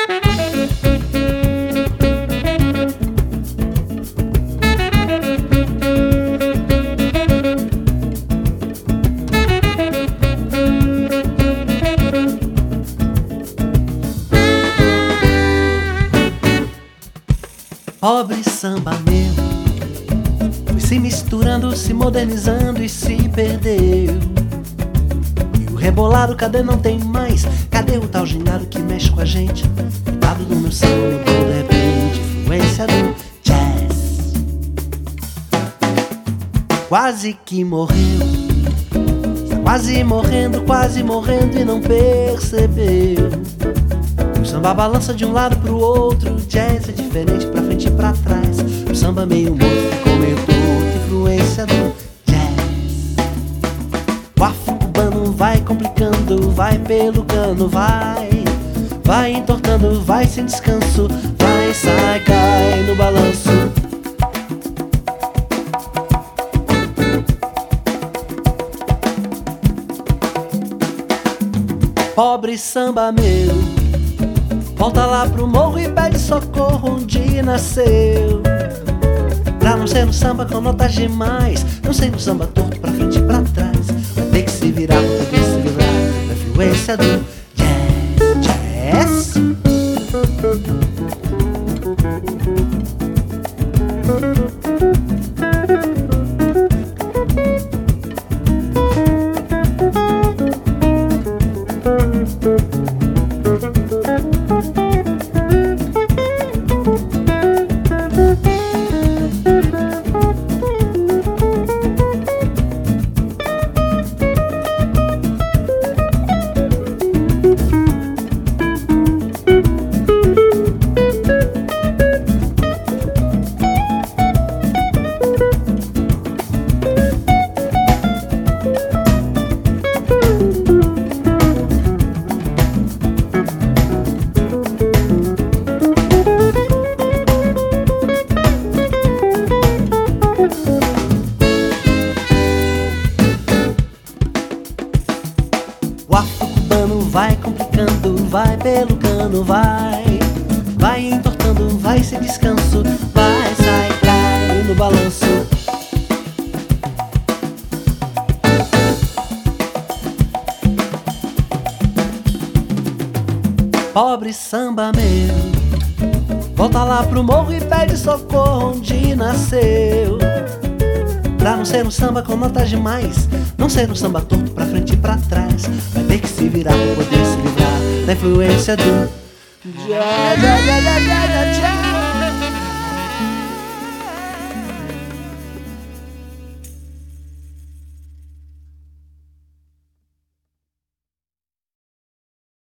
Pobre samba meu, foi se misturando, se modernizando e se perdeu. E o rebolado, cadê? Não tem mais. Cadê o tal gingado que mexe com a gente? Cuidado do meu samba, mudou de repente, influência do jazz. Quase que morreu, está quase morrendo e não percebeu. O samba balança de um lado pro outro, o jazz é diferente, pra frente e pra trás. O samba meio morto, ficou meio torto, influência do jazz. O afro cubano vai complicando, vai pelo cano, vai entortando, vai sem descanso, vai, sai, cai no balanço. Pobre samba meu, volta lá pro morro e pede socorro onde nasceu. Pra não ser um samba com notas demais, não ser um samba torto pra frente e pra trás. Vai ter que se virar pra poder se livrar da influência do jazz. O afro cubano vai complicando, vai pelo cano, vai entortando, vai sem descanso, vai, sai, cai no balanço. Pobre samba meu, volta lá pro morro e pede socorro onde nasceu. Pra não ser um samba com notas demais, não ser um samba torto pra frente e pra trás. Vai ter que se virar pra poder se livrar da influência do jazz.